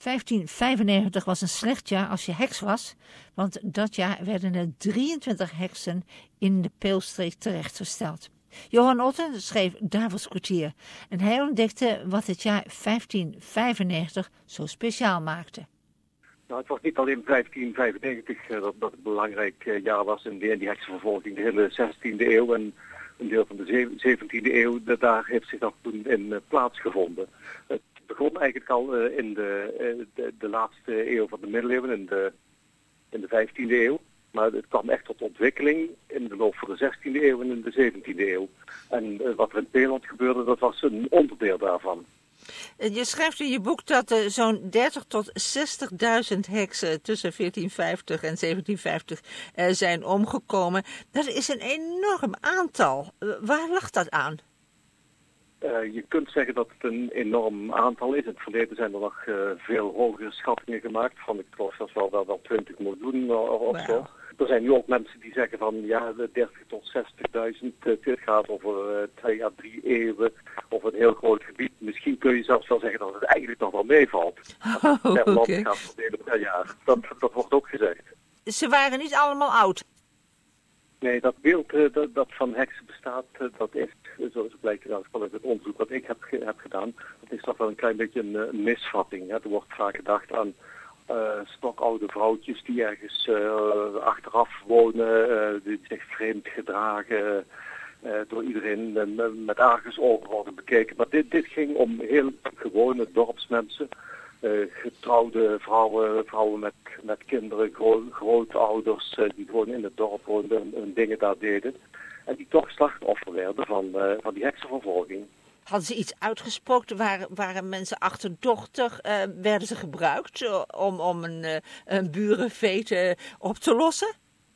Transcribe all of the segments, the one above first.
1595 was een slecht jaar als je heks was, want dat jaar werden er 23 heksen in de Peelstreek terechtgesteld. Johan Otten schreef Duivels Kwartier en hij ontdekte wat het jaar 1595 zo speciaal maakte. Nou, het was niet alleen 1595 dat het een belangrijk jaar was in die heksenvervolging. De hele 16e eeuw en een deel van de 17e eeuw, daar heeft zich dat toen in plaatsgevonden. Het begon eigenlijk al in de laatste eeuw van de middeleeuwen, in de 15e eeuw. Maar het kwam echt tot ontwikkeling in de loop van de 16e eeuw en in de 17e eeuw. En wat er in Peeland gebeurde, dat was een onderdeel daarvan. Je schrijft in je boek dat er zo'n 30.000 tot 60.000 heksen tussen 1450 en 1750 zijn omgekomen. Dat is een enorm aantal. Waar lag dat aan? Je kunt zeggen dat het een enorm aantal is. In het verleden zijn er nog veel hogere schattingen gemaakt. Van ik geloof zelfs wel 20 miljoen of zo. Er zijn nu ook mensen die zeggen van ja, de 30 tot 60.000, dit gaat over 2 à 3 eeuwen, over een heel groot gebied. Misschien kun je zelfs wel zeggen dat het eigenlijk nog wel meevalt. Als het per land gaat verdelen per jaar. Dat wordt ook gezegd. Ze waren niet allemaal oud? Nee, dat beeld dat van heksen bestaat, dat is, zo blijkt uit het onderzoek wat ik heb gedaan, dat is toch wel een klein beetje een misvatting. Hè. Er wordt vaak gedacht aan stokoude vrouwtjes die ergens achteraf wonen, die zich vreemd gedragen, door iedereen met argusogen worden bekeken. Maar dit ging om heel gewone dorpsmensen, getrouwde vrouwen met kinderen, grootouders die gewoon in het dorp woonden en dingen daar deden. En die toch slachtoffer werden van die heksenvervolging. Hadden ze iets uitgesproken? Waren mensen achterdochtig? Werden ze gebruikt om een burenvete op te lossen?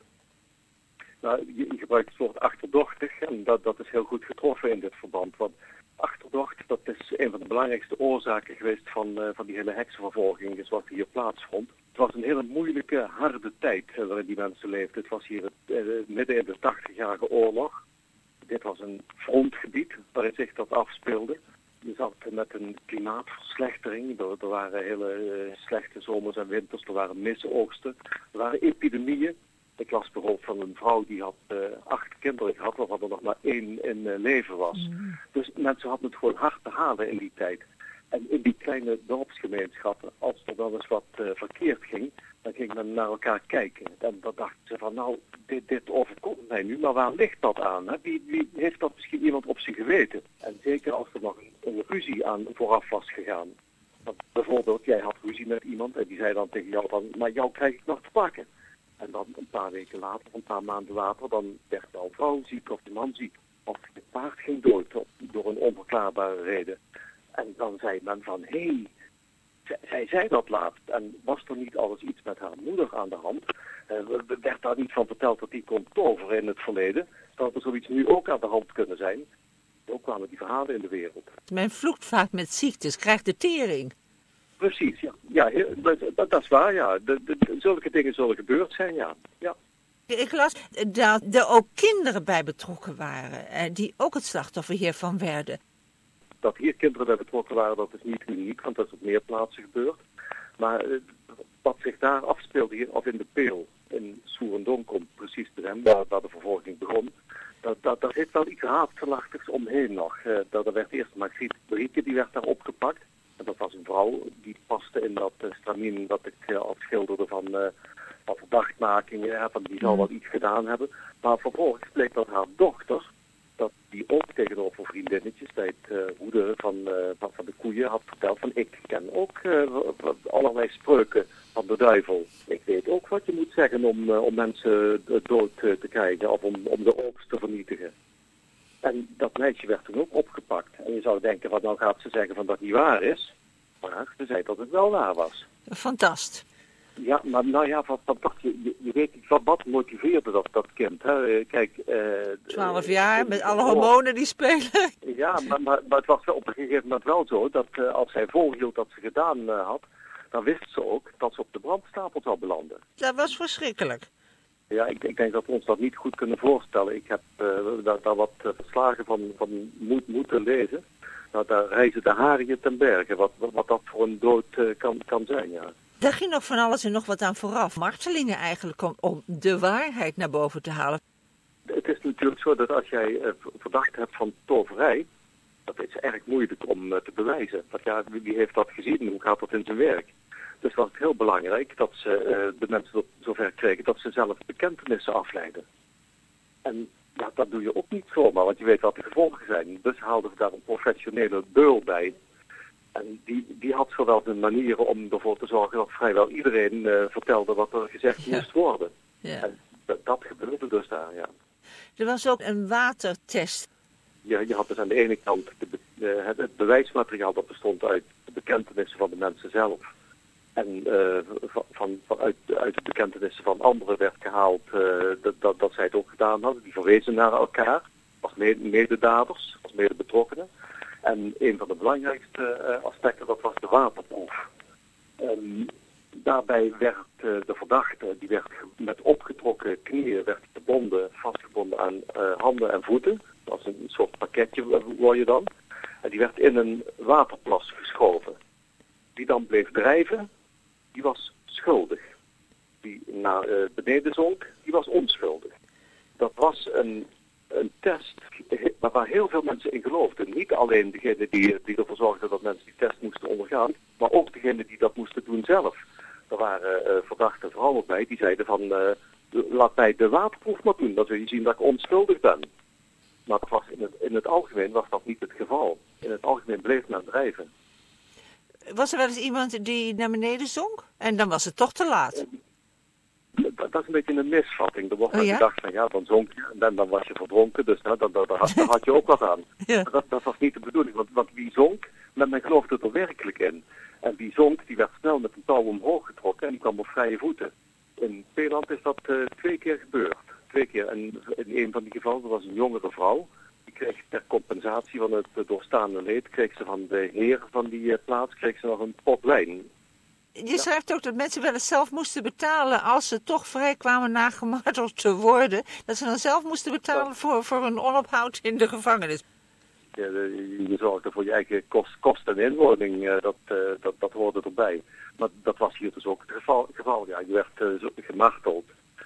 Nou, je gebruikt het woord achterdochtig en dat is heel goed getroffen in dit verband. Want achterdocht, dat is een van de belangrijkste oorzaken geweest van die hele heksenvervolging zoals die hier plaatsvond. Het was een hele moeilijke, harde tijd waarin die mensen leefden. Het was hier midden in de 80-jarige oorlog. Dit was een frontgebied waarin zich dat afspeelde. Je zat met een klimaatverslechtering. Er waren hele slechte zomers en winters. Er waren misoogsten. Er waren epidemieën. Ik las bijvoorbeeld van een vrouw die had 8 kinderen gehad, waarvan er nog maar 1 in leven was. Dus mensen hadden het gewoon hard te halen in die tijd. En in die kleine dorpsgemeenschappen, als er dan eens wat verkeerd ging, dan ging men naar elkaar kijken. En dan dachten ze van, nou, dit overkomt mij nu, maar waar ligt dat aan? Hè? Wie heeft dat misschien iemand op zijn geweten? En zeker als er nog een ruzie aan vooraf was gegaan. Want bijvoorbeeld, jij had ruzie met iemand en die zei dan tegen jou van, maar jou krijg ik nog te pakken. En dan een paar weken later, een paar maanden later, dan werd jouw vrouw ziek of de man ziek. Of het paard ging dood door een onverklaarbare reden. En dan zei men van, hé, zij zei dat laatst. En was er niet alles iets met haar moeder aan de hand? Werd daar niet van verteld dat die kon toveren in het verleden? Zou er zoiets nu ook aan de hand kunnen zijn? Ook kwamen die verhalen in de wereld. Men vloekt vaak met ziektes, krijgt de tering. Precies, ja. Ja, dat is waar, ja. Zulke dingen zullen gebeurd zijn, ja. Ik las dat er ook kinderen bij betrokken waren, die ook het slachtoffer hiervan werden. Dat hier kinderen bij betrokken waren, dat is niet uniek, want dat is op meer plaatsen gebeurd. Maar wat zich daar afspeelde hier, of in de Peel, in Soerendonk om precies te zijn, waar de vervolging begon, daar zit wel iets haatgelachtigs omheen nog. Er werd eerst Margriet Brieke, die werd daar opgepakt. En dat was een vrouw die paste in dat stramien dat ik al schilderde van verdachtmakingen, van die zou wel iets gedaan hebben. Maar vervolgens bleek dat haar dochter, dat die ook tegenover vriendinnetjes bij het hoeden van de koeien had verteld van ik ken ook allerlei spreuken van de duivel. Ik weet ook wat je moet zeggen om mensen dood te krijgen of om de oogst te vernietigen. En dat meisje werd toen ook opgepakt. En je zou denken, wat nou gaat ze zeggen van dat het niet waar is. Maar ze zei dat het wel waar was. Fantastisch. Ja, maar nou ja, je weet niet wat motiveerde dat kind. Hè? Kijk, 12 jaar, met alle hormonen die spelen. Ja, maar het was wel op een gegeven moment wel zo dat als zij volhield dat ze gedaan had, dan wist ze ook dat ze op de brandstapel zou belanden. Dat was verschrikkelijk. Ja, ik denk dat we ons dat niet goed kunnen voorstellen. Ik heb daar wat verslagen van moeten lezen. Nou, daar reizen de haren ten berge, wat dat voor een dood kan zijn, ja. Daar ging nog van alles en nog wat aan vooraf. Martelingen eigenlijk om de waarheid naar boven te halen. Het is natuurlijk zo dat als jij verdacht hebt van toverij, dat is erg moeilijk om te bewijzen. Want ja, wie heeft dat gezien? Hoe gaat dat in zijn werk? Dus was het heel belangrijk dat ze de mensen tot zover kregen dat ze zelf bekentenissen afleiden. En ja, dat doe je ook niet zomaar, want je weet wat de gevolgen zijn. Dus haalden we daar een professionele beul bij. En die had zowel de manieren om ervoor te zorgen dat vrijwel iedereen vertelde wat er gezegd moest worden. Ja. En dat gebeurde dus daar, ja. Er was ook een watertest. Je had dus aan de ene kant het bewijsmateriaal dat bestond uit de bekentenissen van de mensen zelf. En uit de bekentenissen van anderen werd gehaald dat zij het ook gedaan hadden. Die verwezen naar elkaar als mededaders, als medebetrokkenen. En een van de belangrijkste aspecten, dat was de waterproef. Daarbij werd de verdachte, die werd met opgetrokken knieën, werd vastgebonden aan handen en voeten. Dat was een soort pakketje word je dan. En die werd in een waterplas geschoven. Die dan bleef drijven, die was schuldig. Die naar beneden zonk, die was onschuldig. Dat was een test waar heel veel mensen in geloofden. Niet alleen degene die ervoor zorgden dat mensen die test moesten ondergaan, maar ook degene die dat moesten doen zelf. Er waren verdachte vrouwen bij die zeiden van, laat mij de waterproef maar doen, dan zul je zien dat ik onschuldig ben. Maar dat was in het algemeen was dat niet het geval. In het algemeen bleef men drijven. Was er wel eens iemand die naar beneden zonk? En dan was het toch te laat? Dat is een beetje een misvatting. Er wordt gedacht van ja, dan zonk je en dan was je verdronken. Dus daar had je ook wat aan. Ja. Dat was niet de bedoeling. Want wie zonk, men geloofde er werkelijk in. En wie zonk, die werd snel met een touw omhoog getrokken en die kwam op vrije voeten. In Peeland is dat 2 keer gebeurd. 2 keer. En in een van die gevallen was een jongere vrouw. Die kreeg ter compensatie van het doorstaande leed, kreeg ze van de heer van die plaats, kreeg ze nog een pot wijn. Je schrijft ook dat mensen wel eens zelf moesten betalen als ze toch vrij kwamen na gemarteld te worden. Dat ze dan zelf moesten betalen voor een onophoud in de gevangenis. Ja, je zorgde voor je eigen kosten en inwoning, dat hoorde erbij. Maar dat was hier dus ook het geval. Ja, je werd gemarteld.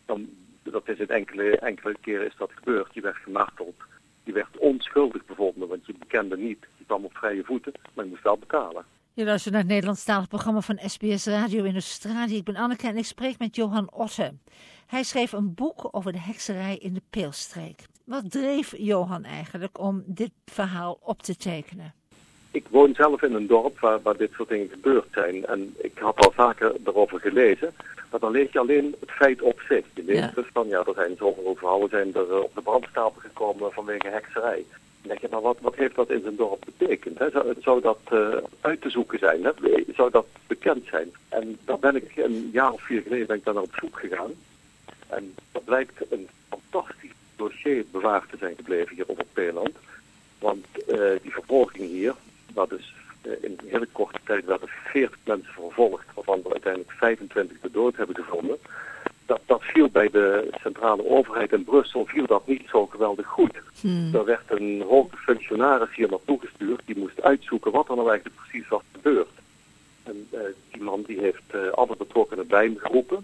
Dat is in enkele keren is dat gebeurd. Je werd gemarteld. Je werd onschuldig bevonden, want je bekende niet. Je kwam op vrije voeten, maar je moest wel betalen. Je luistert naar het Nederlandstalig programma van SBS Radio in Australië. Ik ben Anneke en ik spreek met Johan Otte. Hij schreef een boek over de hekserij in de Peelstreek. Wat dreef Johan eigenlijk om dit verhaal op te tekenen? Ik woon zelf in een dorp waar dit soort dingen gebeurd zijn. En ik had al vaker erover gelezen. Maar dan lees je alleen het feit op zich. Je leest dus van, er zijn zoveel vrouwen zijn er op de brandstapel gekomen vanwege hekserij. Dan denk je, maar wat heeft dat in zijn dorp betekend? Hè? Zou dat uit te zoeken zijn? Hè? Zou dat bekend zijn? En daar ben ik een jaar of 4 geleden naar op zoek gegaan. En dat blijkt een fantastisch dossier bewaard te zijn gebleven hier op Peeland. Want die vervolging hier, dat is in een hele korte tijd werden 40 mensen vervolgd, waarvan er uiteindelijk 25 de dood hebben gevonden. Dat viel bij de centrale overheid in Brussel viel dat niet zo geweldig goed. Er werd een hoge functionaris hier naartoe gestuurd, die moest uitzoeken wat er nou eigenlijk precies was gebeurd. En die man die heeft alle betrokkenen bij hem geroepen.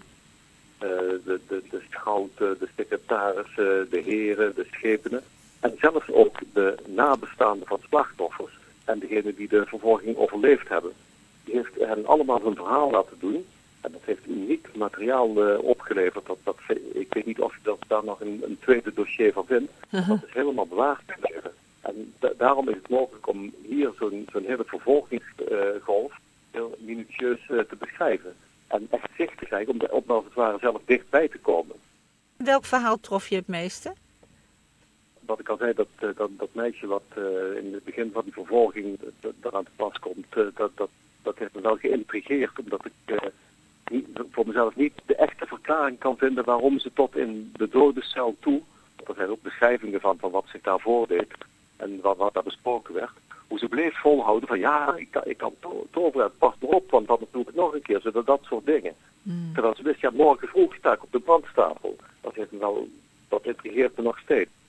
De schout, de secretaris, de heren, de schepenen. En zelfs ook de nabestaanden van slachtoffers en degenen die de vervolging overleefd hebben. Die heeft hen allemaal hun verhaal laten doen. En dat heeft uniek materiaal opgeleverd. Ik weet niet of je daar nog een tweede dossier van vindt. Dat is helemaal bewaard gebleven. En daarom is het mogelijk om hier zo'n hele vervolgingsgolf heel minutieus te beschrijven. En echt zicht te krijgen om als het ware zelf dichtbij te komen. Welk verhaal trof je het meeste? Wat ik al zei, dat meisje wat in het begin van die vervolging eraan te pas komt, dat heeft me wel geïntrigeerd. Omdat ik voor mezelf niet de echte verklaring kan vinden waarom ze tot in de dodencel toe, er zijn ook beschrijvingen van wat zich daar voordeed en wat daar besproken werd, hoe ze bleef volhouden van ik kan toveren, pas maar op, want dan doe ik het nog een keer, dat soort dingen. Terwijl ze wist, morgen vroeg sta ik op de brandstapel. Dat intrigeert me nog steeds.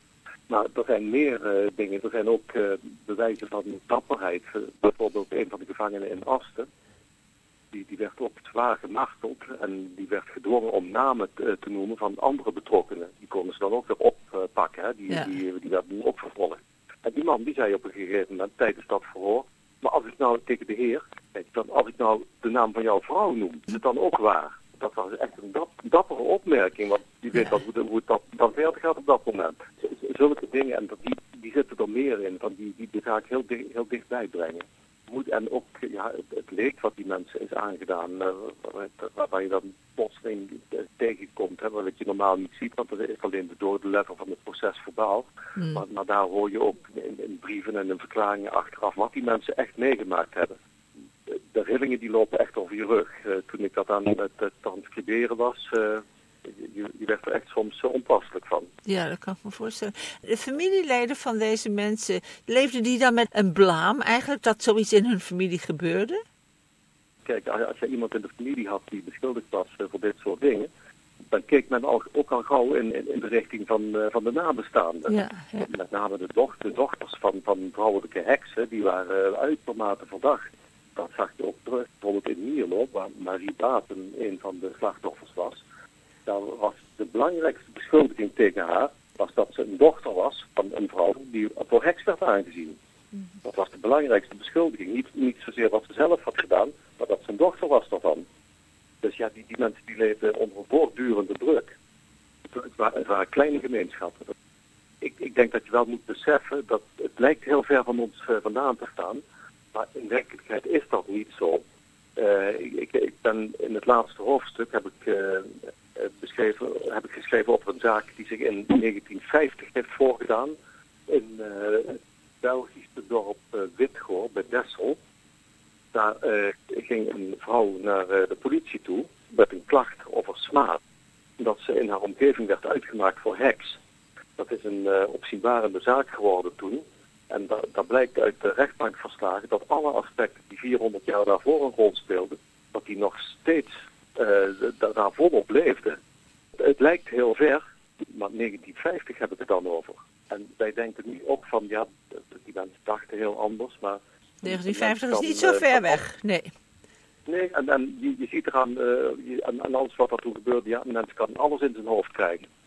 Maar er zijn meer dingen. Er zijn ook bewijzen van dapperheid. Bijvoorbeeld een van de gevangenen in Asten. Die werd ook zwaar gemarteld en die werd gedwongen om namen te noemen van andere betrokkenen. Die konden ze dan ook weer oppakken. Hè? Die werden ook vervolgd. En die man die zei op een gegeven moment tijdens dat verhoor, maar als ik nou tegen de heer, als ik nou de naam van jouw vrouw noem, is het dan ook waar? Dat was echt een dappere opmerking, want die weet hoe het dan verder gaat op dat moment. Zulke dingen, en die zitten er meer in, van die ga ik heel dichtbij brengen. En ook het leed wat die mensen is aangedaan, waar je dan plotseling tegenkomt, hè, wat je normaal niet ziet, want dat is alleen de dode letter van het proces verbaal. Maar daar hoor je ook in brieven en in verklaringen achteraf wat die mensen echt meegemaakt hebben. De rillingen die lopen echt over je rug. Toen ik dat aan het transcriberen was, je werd er echt soms onpasselijk van. Ja, dat kan ik me voorstellen. De familieleden van deze mensen, leefden die dan met een blaam eigenlijk dat zoiets in hun familie gebeurde? Kijk, als je iemand in de familie had die beschuldigd was voor dit soort dingen, dan keek men ook al gauw in de richting van de nabestaanden. Ja. Met name de dochters van vrouwelijke heksen, die waren uitermate verdacht. Dat zag je ook terug, bijvoorbeeld in Mierlo, waar Marie Baten een van de slachtoffers was. Daar was de belangrijkste beschuldiging tegen haar, was dat ze een dochter was van een vrouw die voor heks werd aangezien. Dat was de belangrijkste beschuldiging. Niet zozeer wat ze zelf had gedaan, maar dat ze een dochter was daarvan. Dus ja, die mensen die leefden onder een voortdurende druk. Het waren kleine gemeenschappen. Ik denk dat je wel moet beseffen dat het lijkt heel ver van ons vandaan te staan. Maar in werkelijkheid is dat niet zo. Ik ben in het laatste hoofdstuk heb ik geschreven over een zaak die zich in 1950 heeft voorgedaan in het Belgische dorp Witgoor bij Dessel. Daar ging een vrouw naar de politie toe met een klacht over smaad. Dat ze in haar omgeving werd uitgemaakt voor heks. Dat is een opzienbarende zaak geworden toen. En daar blijkt uit de rechtbankverslagen dat alle aspecten die 400 jaar daarvoor een rol speelden, dat die nog steeds daar volop leefden. Het lijkt heel ver, maar 1950 heb ik het dan over. En wij denken nu ook van, ja, die mensen dachten heel anders, maar 1950 is niet zo ver weg, nee. Nee, en je ziet eraan, aan alles wat er toen gebeurde, ja, een mens kan alles in zijn hoofd krijgen.